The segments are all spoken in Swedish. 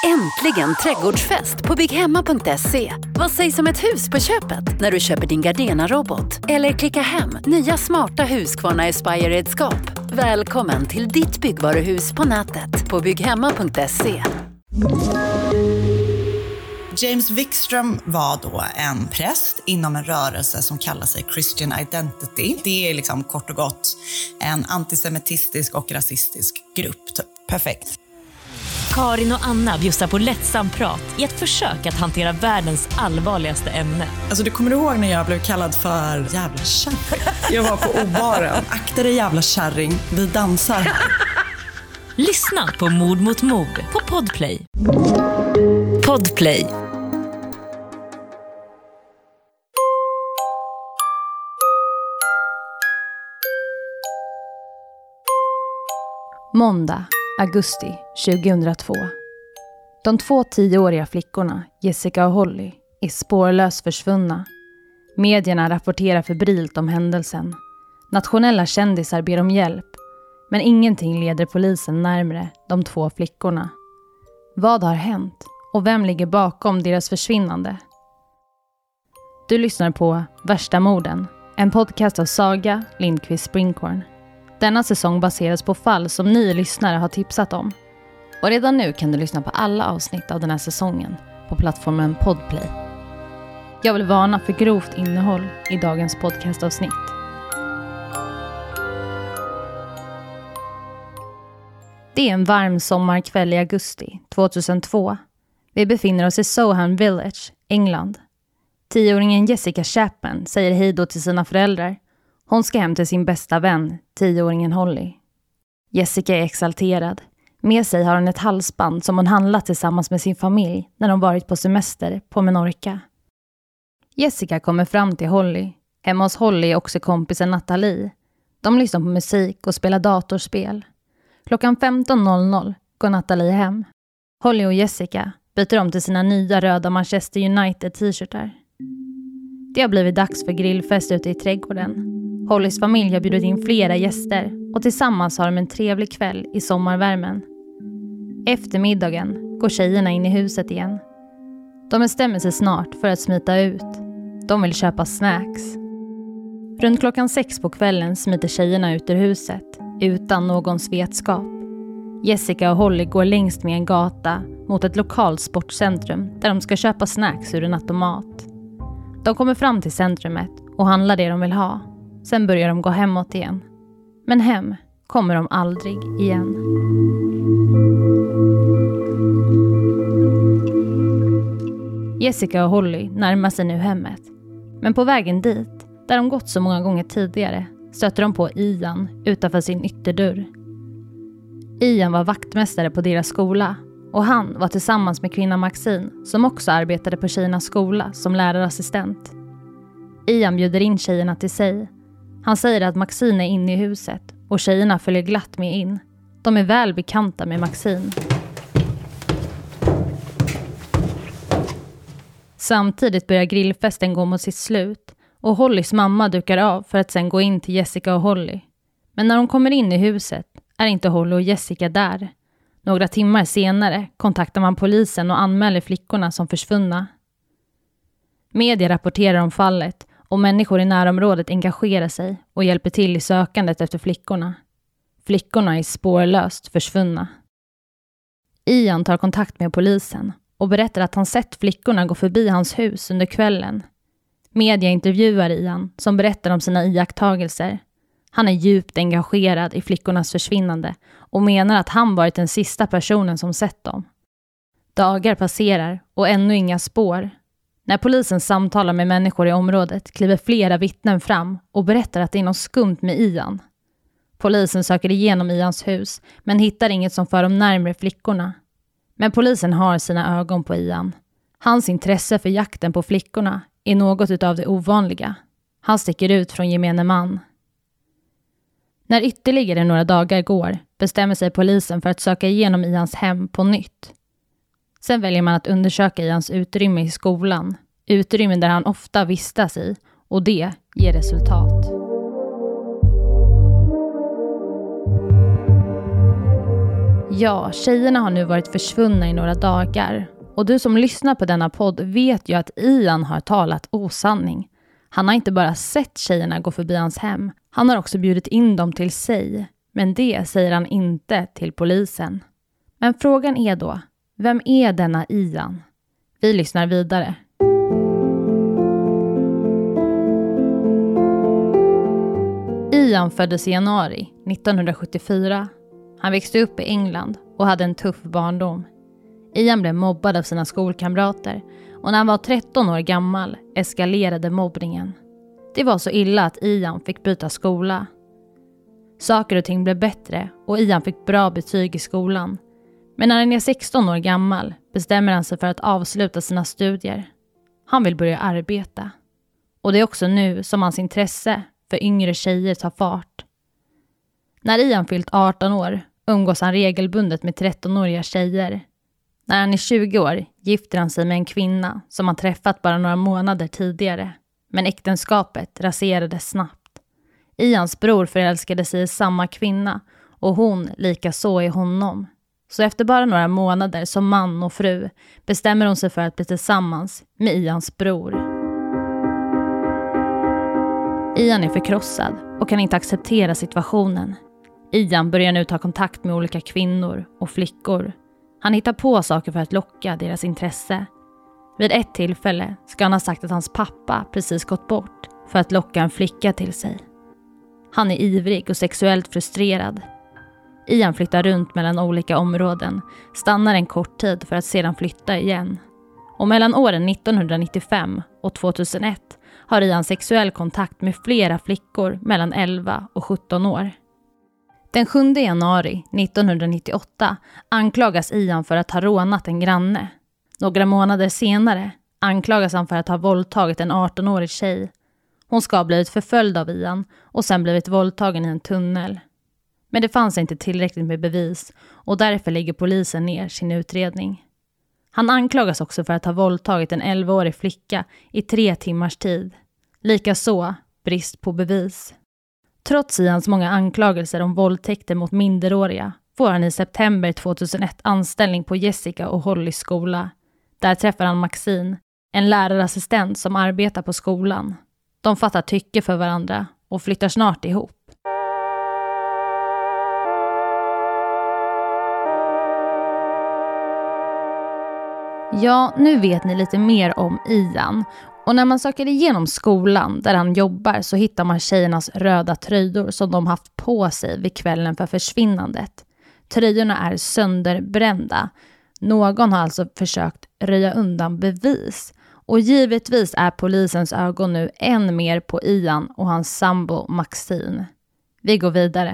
Äntligen trädgårdsfest på bygghemma.se. Vad sägs om ett hus på köpet när du köper din Gardena-robot? Eller klicka hem nya smarta Husqvarna Aspire-redskap. Välkommen till ditt byggvaruhus på nätet på bygghemma.se. James Wikström var då en präst inom en rörelse som kallar sig Christian Identity. Det är liksom kort och gott en antisemitistisk och rasistisk grupp. Perfekt. Karin och Anna bjussar på lättsam prat i ett försök att hantera världens allvarligaste ämne. Alltså du kommer ihåg när jag blev kallad för jävla kärring? Jag var på obaren. Akta dig jävla kärring, vi dansar. Lyssna på Mord mot mord på Podplay. Podplay. Måndag, augusti 2002. De 2 10-åriga flickorna, Jessica och Holly, är spårlöst försvunna. Medierna rapporterar febrilt om händelsen. Nationella kändisar ber om hjälp, men ingenting leder polisen närmare de 2 flickorna. Vad har hänt och vem ligger bakom deras försvinnande? Du lyssnar på Värsta morden, en podcast av Saga Lindqvist Springhorn. Denna säsong baseras på fall som ni lyssnare har tipsat om. Och redan nu kan du lyssna på alla avsnitt av den här säsongen på plattformen Podplay. Jag vill varna för grovt innehåll i dagens podcastavsnitt. Det är en varm sommarkväll i augusti 2002. Vi befinner oss i Soham Village, England. 10-åringen Jessica Chapman säger hej då till sina föräldrar. Hon ska hem till sin bästa vän, 10-åringen Holly. Jessica är exalterad. Med sig har hon ett halsband som hon handlat tillsammans med sin familj när de varit på semester på Menorca. Jessica kommer fram till Holly. Hemma hos Holly är också kompisen Natalie. De lyssnar på musik och spelar datorspel. Klockan 15.00 går Natalie hem. Holly och Jessica byter om till sina nya röda Manchester United t-shirtar. Det har blivit dags för grillfest ute i trädgården. Hollys familj har bjudit in flera gäster och tillsammans har de en trevlig kväll i sommarvärmen. Efter middagen går tjejerna in i huset igen. De bestämmer sig snart för att smita ut. De vill köpa snacks. Runt klockan 6 på kvällen smiter tjejerna ut ur huset utan någons vetskap. Jessica och Holly går längst med en gata mot ett lokalt sportcentrum där de ska köpa snacks ur en automat. De kommer fram till centrumet och handlar det de vill ha. Sen börjar de gå hemåt igen. Men hem kommer de aldrig igen. Jessica och Holly närmar sig nu hemmet. Men på vägen dit, där de gått så många gånger tidigare, stöter de på Ian utanför sin ytterdörr. Ian var vaktmästare på deras skola och han var tillsammans med kvinnan Maxine som också arbetade på tjejernas skola som lärarassistent. Ian bjuder in tjejerna till sig. Han säger att Maxine är inne i huset och tjejerna följer glatt med in. De är väl bekanta med Maxine. Samtidigt börjar grillfesten gå mot sitt slut och Hollys mamma dukar av för att sen gå in till Jessica och Holly. Men när de kommer in i huset är inte Holly och Jessica där. Några timmar senare kontaktar man polisen och anmäler flickorna som försvunna. Media rapporterar om fallet och människor i närområdet engagerar sig och hjälper till i sökandet efter flickorna. Flickorna är spårlöst försvunna. Ian tar kontakt med polisen och berättar att han sett flickorna gå förbi hans hus under kvällen. Media intervjuar Ian som berättar om sina iakttagelser. Han är djupt engagerad i flickornas försvinnande och menar att han varit den sista personen som sett dem. Dagar passerar och ännu inga spår. När polisen samtalar med människor i området kliver flera vittnen fram och berättar att det är något skumt med Ian. Polisen söker igenom Ians hus men hittar inget som för dem närmare flickorna. Men polisen har sina ögon på Ian. Hans intresse för jakten på flickorna är något utav det ovanliga. Han sticker ut från gemene man. När ytterligare några dagar går bestämmer sig polisen för att söka igenom Ians hem på nytt. Sen väljer man att undersöka Ians utrymme i skolan. Utrymmen där han ofta vistas i och det ger resultat. Ja, tjejerna har nu varit försvunna i några dagar. Och du som lyssnar på denna podd vet ju att Ian har talat osanning. Han har inte bara sett tjejerna gå förbi hans hem. Han har också bjudit in dem till sig. Men det säger han inte till polisen. Men frågan är då, vem är denna Ian? Vi lyssnar vidare. Ian föddes i januari 1974. Han växte upp i England och hade en tuff barndom. Ian blev mobbad av sina skolkamrater och när han var 13 år gammal eskalerade mobbningen. Det var så illa att Ian fick byta skola. Saker och ting blev bättre och Ian fick bra betyg i skolan. Men när han är 16 år gammal bestämmer han sig för att avsluta sina studier. Han vill börja arbeta. Och det är också nu som hans intresse för yngre tjejer tar fart. När Ian fyllt 18 år umgås han regelbundet med 13-åriga tjejer. När han är 20 år gifter han sig med en kvinna som han träffat bara några månader tidigare. Men äktenskapet raserades snabbt. Ians bror förälskade sig i samma kvinna och hon likaså i honom. Så efter bara några månader som man och fru bestämmer hon sig för att bli tillsammans med Ians bror. Ian är förkrossad och kan inte acceptera situationen. Ian börjar nu ta kontakt med olika kvinnor och flickor. Han hittar på saker för att locka deras intresse. Vid ett tillfälle ska han ha sagt att hans pappa precis gått bort för att locka en flicka till sig. Han är ivrig och sexuellt frustrerad. Ian flyttar runt mellan olika områden, stannar en kort tid för att sedan flytta igen. Och mellan åren 1995 och 2001 har Ian sexuell kontakt med flera flickor mellan 11 och 17 år. Den 7 januari 1998 anklagas Ian för att ha rånat en granne. Några månader senare anklagas han för att ha våldtagit en 18-årig tjej. Hon ska ha blivit förföljd av Ian och sen blivit våldtagen i en tunnel. Men det fanns inte tillräckligt med bevis och därför lägger polisen ner sin utredning. Han anklagas också för att ha våldtagit en 11-årig flicka i 3 timmars tid. Likaså brist på bevis. Trots Ians många anklagelser om våldtäkter mot minderåriga får han i september 2001 anställning på Jessica och Hollys skola. Där träffar han Maxine, en lärarassistent som arbetar på skolan. De fattar tycke för varandra och flyttar snart ihop. Ja, nu vet ni lite mer om Ian. Och när man söker igenom skolan där han jobbar så hittar man tjejernas röda tröjor som de haft på sig vid kvällen för försvinnandet. Tröjorna är sönderbrända. Någon har alltså försökt röja undan bevis. Och givetvis är polisens ögon nu än mer på Ian och hans sambo Maxine. Vi går vidare.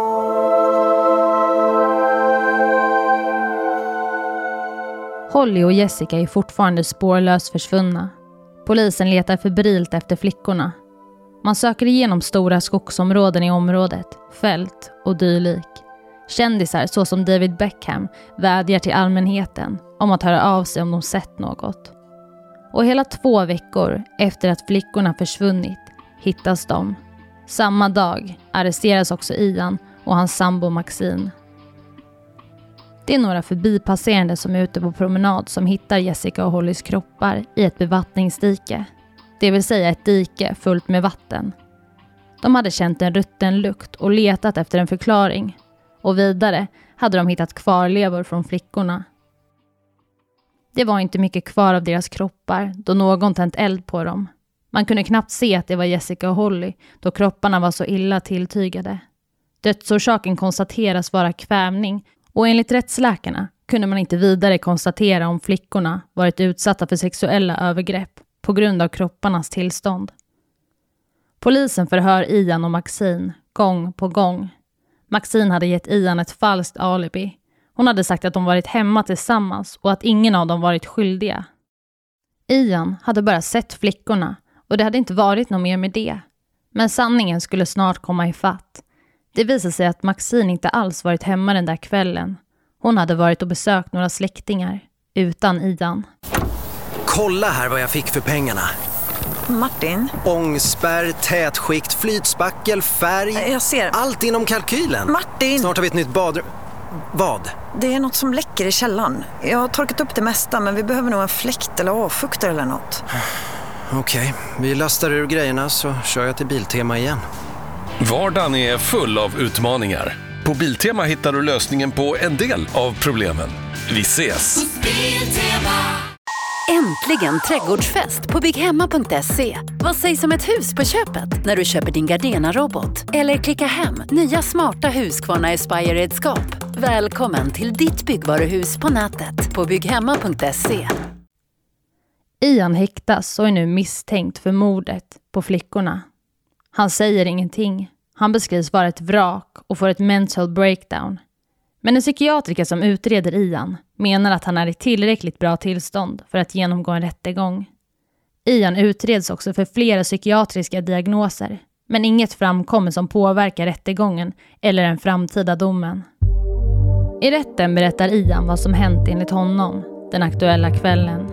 Holly och Jessica är fortfarande spårlöst försvunna. Polisen letar febrilt efter flickorna. Man söker igenom stora skogsområden i området, fält och dylik. Kändisar såsom David Beckham vädjar till allmänheten om att höra av sig om de sett något. Och hela 2 veckor efter att flickorna försvunnit hittas de. Samma dag arresteras också Ian och hans sambo Maxine. Det är några förbipasserande som är ute på promenad som hittar Jessica och Hollys kroppar i ett bevattningsdike. Det vill säga ett dike fullt med vatten. De hade känt en rutten lukt och letat efter en förklaring. Och vidare hade de hittat kvarlevor från flickorna. Det var inte mycket kvar av deras kroppar då någon tänt eld på dem. Man kunde knappt se att det var Jessica och Holly då kropparna var så illa tilltygade. Dödsorsaken konstateras vara kvävning och enligt rättsläkarna kunde man inte vidare konstatera om flickorna varit utsatta för sexuella övergrepp på grund av kropparnas tillstånd. Polisen förhör Ian och Maxine gång på gång. Maxine hade gett Ian ett falskt alibi. Hon hade sagt att de varit hemma tillsammans och att ingen av dem varit skyldiga. Ian hade bara sett flickorna och det hade inte varit något mer med det. Men sanningen skulle snart komma i fatt. Det visade sig att Maxine inte alls varit hemma den där kvällen. Hon hade varit och besökt några släktingar utan Ian. Kolla här vad jag fick för pengarna. Martin? Ångspärr, tätskikt, flytspackel, färg. Jag ser. Allt inom kalkylen. Martin! Snart har vi ett nytt badrum. Vad? Det är något som läcker i källaren. Jag har torkat upp det mesta, men vi behöver nog en fläkt eller avfuktare eller något. Okej, vi lastar ur grejerna så kör jag till Biltema igen. Vardagen är full av utmaningar. På Biltema hittar du lösningen på en del av problemen. Vi ses! Äntligen trädgårdsfest på bygghemma.se. Vad sägs om ett hus på köpet när du köper din Gardena-robot? Eller klicka hem nya smarta Husqvarna Aspire-redskap. Välkommen till ditt byggvaruhus på nätet på bygghemma.se. Ian häktas och är nu misstänkt för mordet på flickorna. Han säger ingenting. Han beskrivs vara ett vrak och får ett mental breakdown. Men en psykiatriker som utreder Ian menar att han är i tillräckligt bra tillstånd för att genomgå en rättegång. Ian utreds också för flera psykiatriska diagnoser, men inget framkommer som påverkar rättegången eller den framtida domen. I rätten berättar Ian vad som hänt enligt honom den aktuella kvällen.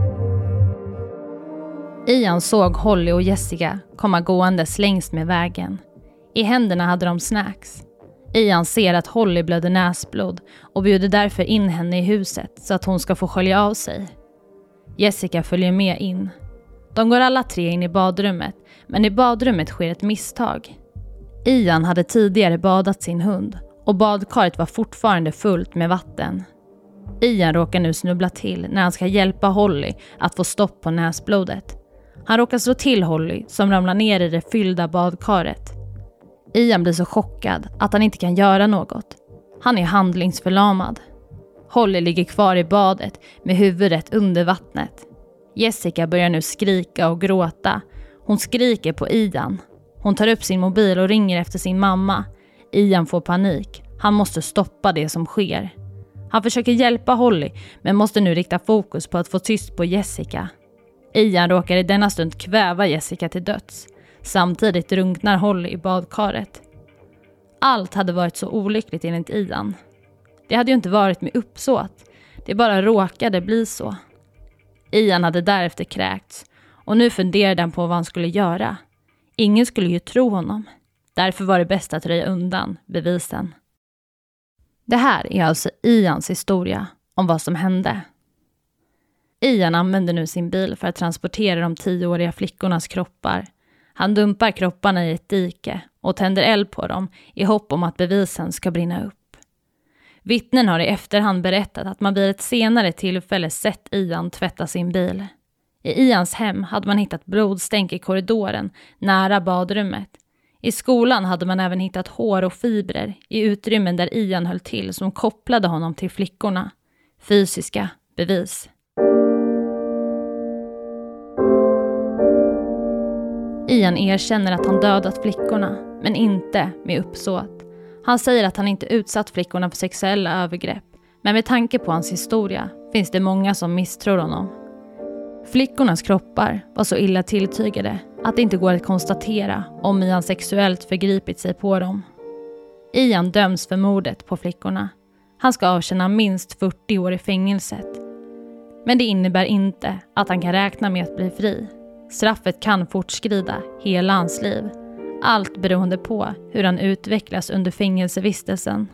Ian såg Holly och Jessica komma gåendes längs med vägen. I händerna hade de snacks. Ian ser att Holly blöder näsblod och bjuder därför in henne i huset så att hon ska få skölja av sig. Jessica följer med in. De går alla tre in i badrummet, men i badrummet sker ett misstag. Ian hade tidigare badat sin hund och badkaret var fortfarande fullt med vatten. Ian råkar nu snubbla till när han ska hjälpa Holly att få stopp på näsblodet. Han råkar slå till Holly som ramlar ner i det fyllda badkaret. Ian blir så chockad att han inte kan göra något. Han är handlingsförlamad. Holly ligger kvar i badet med huvudet under vattnet. Jessica börjar nu skrika och gråta. Hon skriker på Ian. Hon tar upp sin mobil och ringer efter sin mamma. Ian får panik. Han måste stoppa det som sker. Han försöker hjälpa Holly men måste nu rikta fokus på att få tyst på Jessica. Ian råkar i denna stund kväva Jessica till döds. Samtidigt drunknar Holly i badkaret. Allt hade varit så olyckligt enligt Ian. Det hade ju inte varit med uppsåt. Det bara råkade bli så. Ian hade därefter kräkts och nu funderade han på vad han skulle göra. Ingen skulle ju tro honom. Därför var det bäst att röja undan bevisen. Det här är alltså Ians historia om vad som hände. Ian använder nu sin bil för att transportera de 10-åriga flickornas kroppar. Han dumpar kropparna i ett dike och tänder eld på dem i hopp om att bevisen ska brinna upp. Vittnen har i efterhand berättat att man vid ett senare tillfälle sett Ian tvätta sin bil. I Ians hem hade man hittat blodstänk i korridoren nära badrummet. I skolan hade man även hittat hår och fibrer i utrymmen där Ian höll till som kopplade honom till flickorna. Fysiska bevis. Ian erkänner att han dödat flickorna, men inte med uppsåt. Han säger att han inte utsatt flickorna för sexuella övergrepp, men med tanke på hans historia finns det många som misstror honom. Flickornas kroppar var så illa tilltygade att det inte går att konstatera om Ian sexuellt förgripit sig på dem. Ian döms för mordet på flickorna. Han ska avtjäna minst 40 år i fängelset. Men det innebär inte att han kan räkna med att bli fri. Straffet kan fortskrida hela hans liv. Allt beroende på hur han utvecklas under fängelsevistelsen.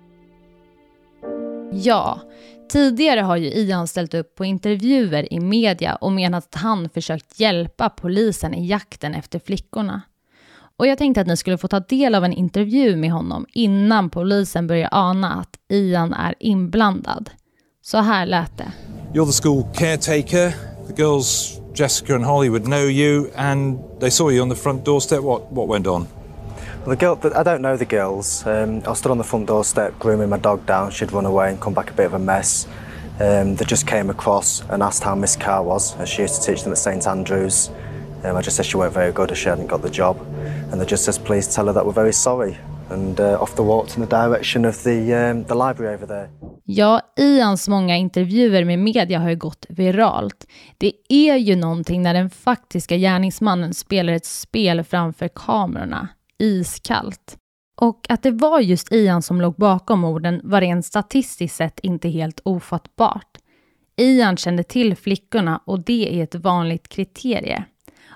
Ja, tidigare har ju Ian ställt upp på intervjuer i media och menat att han försökt hjälpa polisen i jakten efter flickorna. Och jag tänkte att ni skulle få ta del av en intervju med honom innan polisen börjar ana att Ian är inblandad. Så här lät det. You're the school caretaker. The girls, Jessica and Holly, would know you, and they saw you on the front doorstep. What went on? Well, I don't know the girls. I stood on the front doorstep grooming my dog down. She'd run away and come back a bit of a mess. They just came across and asked how Miss Carr was, as she used to teach them at St Andrews. I just said she weren't very good, as she hadn't got the job. And they just says, please tell her that we're very sorry. And off they walked in the direction of the library over there. Ja, Ians många intervjuer med media har ju gått viralt. Det är ju någonting när den faktiska gärningsmannen spelar ett spel framför kamerorna. Iskallt. Och att det var just Ian som låg bakom morden var rent statistiskt sett inte helt ofattbart. Ian kände till flickorna och det är ett vanligt kriterie.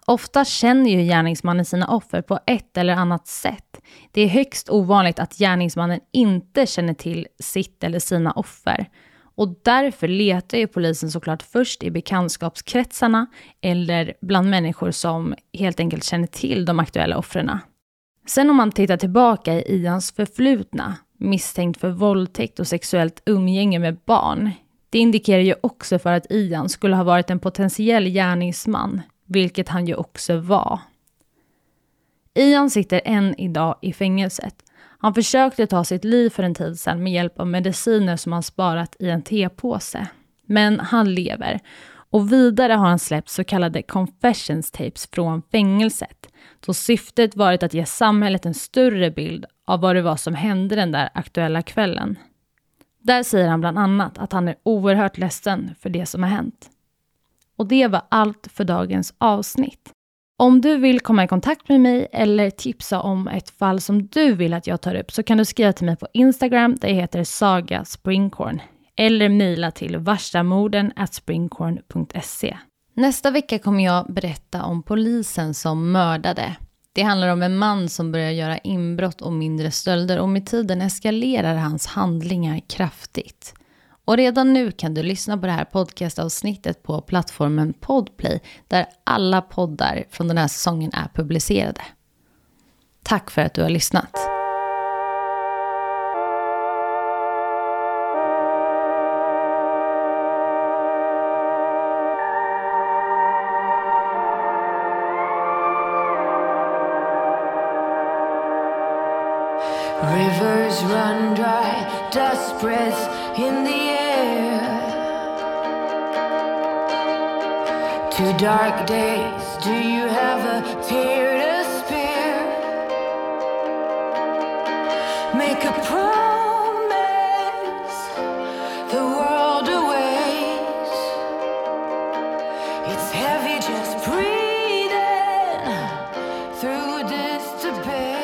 Ofta känner ju gärningsmannen sina offer på ett eller annat sätt. Det är högst ovanligt att gärningsmannen inte känner till sitt eller sina offer. Och därför letar ju polisen såklart först i bekantskapskretsarna eller bland människor som helt enkelt känner till de aktuella offren. Sen om man tittar tillbaka i Ians förflutna, misstänkt för våldtäkt och sexuellt umgänge med barn, det indikerar ju också för att Ian skulle ha varit en potentiell gärningsman, vilket han ju också var. Ian sitter än idag i fängelset. Han försökte ta sitt liv för en tid sedan med hjälp av mediciner som han sparat i en tepåse. Men han lever. Och vidare har han släppt så kallade confessions tapes från fängelset. Så syftet varit att ge samhället en större bild av vad det var som hände den där aktuella kvällen. Där säger han bland annat att han är oerhört ledsen för det som har hänt. Och det var allt för dagens avsnitt. Om du vill komma i kontakt med mig eller tipsa om ett fall som du vill att jag tar upp så kan du skriva till mig på Instagram, det heter Saga Springkorn. Eller mejla till varstamorden@springkorn.se. Nästa vecka kommer jag berätta om polisen som mördade. Det handlar om en man som börjar göra inbrott och mindre stölder och med tiden eskalerar hans handlingar kraftigt. Och redan nu kan du lyssna på det här podcastavsnittet på plattformen Podplay där alla poddar från den här säsongen är publicerade. Tack för att du har lyssnat. Rivers run dry, dust breaths in the air. 2 dark days, do you have a tear to spare? Make a promise, the world awaits. It's heavy just breathing through this debate.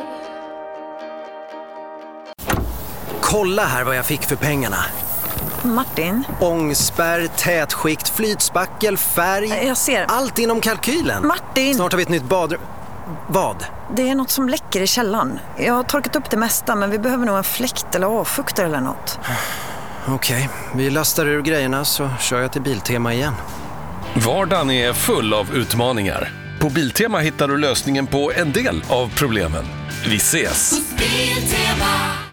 Kolla här vad jag fick för pengarna. Martin? Ångspärr, tätskikt, flytspackel, färg. Jag ser. Allt inom kalkylen. Martin! Snart har vi ett nytt badrum. Vad? Det är något som läcker i källaren. Jag har torkat upp det mesta men vi behöver nog en fläkt eller avfuktare eller något. Okej, vi lastar ur grejerna så kör jag till Biltema igen. Vardagen är full av utmaningar. På Biltema hittar du lösningen på en del av problemen. Vi ses! Biltema.